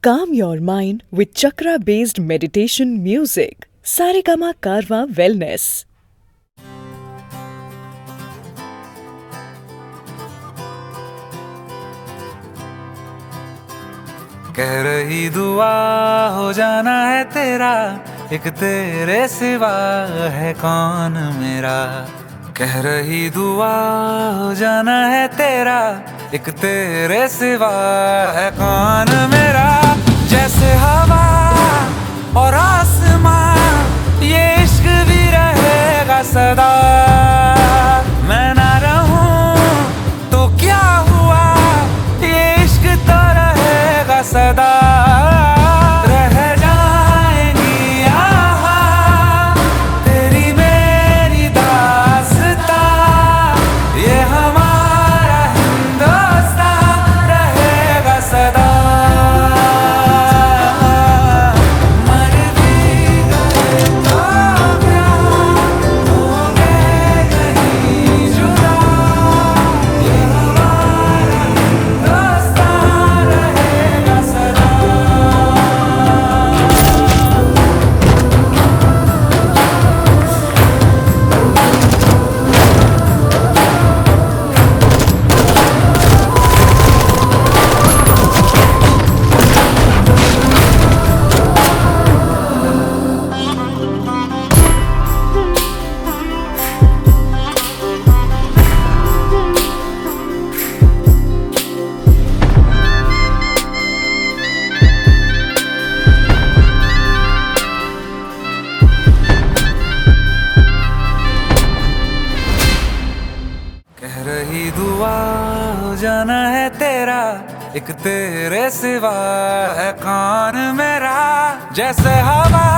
Calm your mind with chakra-based meditation music. Saregama Karwa Wellness. कह रही दुआ हो जाना है तेरा, एक तेरे सिवा है कौन मेरा। कह रही दुआ हो जाना है तेरा, एक तेरे सिवा है कौन मेरा। जैसे हवा और आसमां ये इश्क भी रहेगा सदा। मैं ना रहूं तो क्या हुआ, ये इश्क तो रहेगा सदा। रह जाएंगी यहाँ तेरी मेरी दास्तां, ये हमारा हिंदुस्तान रहेगा सदा। मर भी गए तो प्यार होंगे नहीं जुदा, ये हमारा हिंदुस्तान रहेगा सदा। कह रही दुआ हो जाना है तेरा, एक तेरे सिवा है कौन मेरा। जैसे हवा